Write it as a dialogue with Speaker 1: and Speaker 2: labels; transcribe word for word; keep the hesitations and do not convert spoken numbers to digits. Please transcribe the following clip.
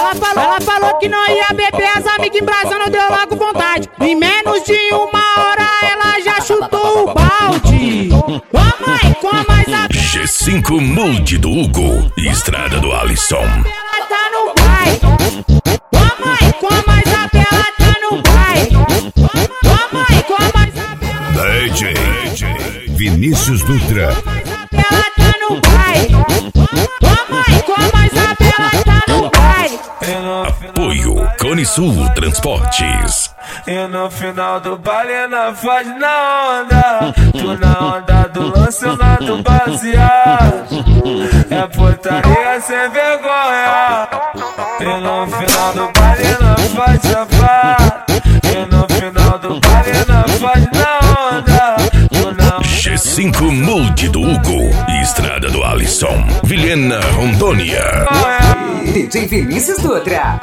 Speaker 1: Ela falou, ela falou que não ia beber, as amigas embrasando, deu logo vontade. Em menos de uma hora ela já chutou o balde. Toma aí, com mais a
Speaker 2: G cinco Mood do Hugo e Estrada do Alisson.
Speaker 1: ela tá no baile. Toma aí, com mais a bela tá no baile. Toma aí, com mais a bela.
Speaker 2: D J Vinícius Dutra.
Speaker 1: Ela tá no baile. Toma aí, com mais a bela tá no baile.
Speaker 2: Apoio Cone Sul Transportes.
Speaker 3: E no final do baile na faz na onda. Tu na onda do lance lá do baseado. É putaria sem vergonha. E no final do baile na faz chapar. E no final do baile na faz na onda. Tu na
Speaker 2: G cinco Mood do Hugo e Estrada do Alisson. Vilhena, Rondônia.
Speaker 4: D J Vinícius Dutra.